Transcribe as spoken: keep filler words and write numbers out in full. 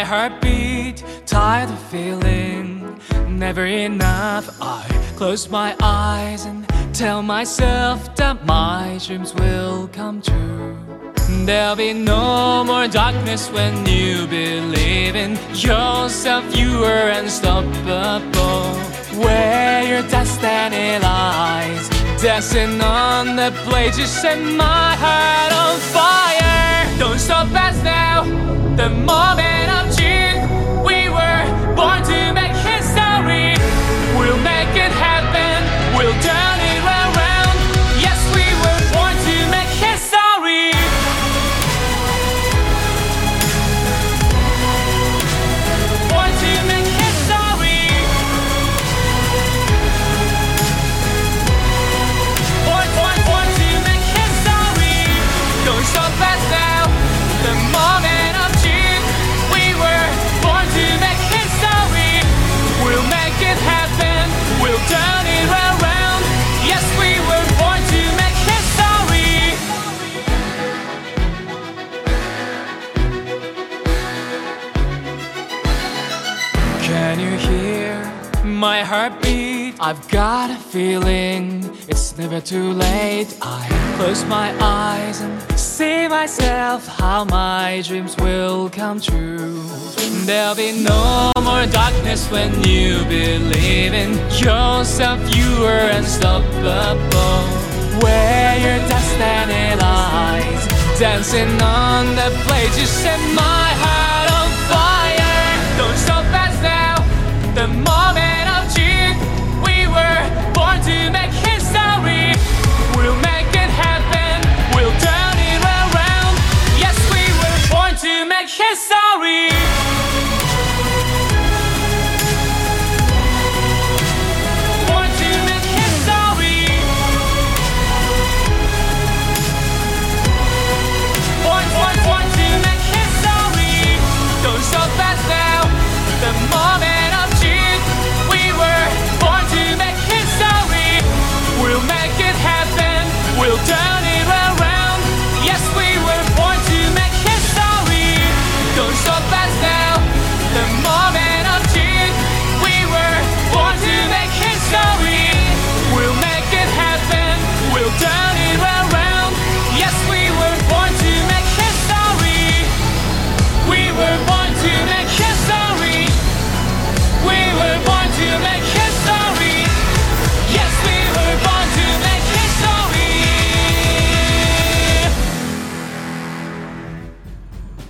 heartbeat, tired of feeling never enough. I close my eyes and tell myself that my dreams will come true. There'll be no more darkness when you believe in yourself. You are unstoppable. Where your destiny lies, dancing on the blade, you set my heart on fire. Don't stop us now, the moment of truth. We were born to make history. We'll make it happen, we'll turn it around. Yes, we were born to make history. Born to make history. Born, born, born to make history. Don't stop us now, the moment of truth. We were born to make history. We'll make it happen, we'll turn it around. Yes, we were born to make history. Can you hear my heartbeat? I've got a feeling it's never too late. I close my eyes and see myself how my dreams will come true. There'll be no more darkness when you believe in yourself. You are unstoppable. Where your destiny lies, dancing on the blade, you set my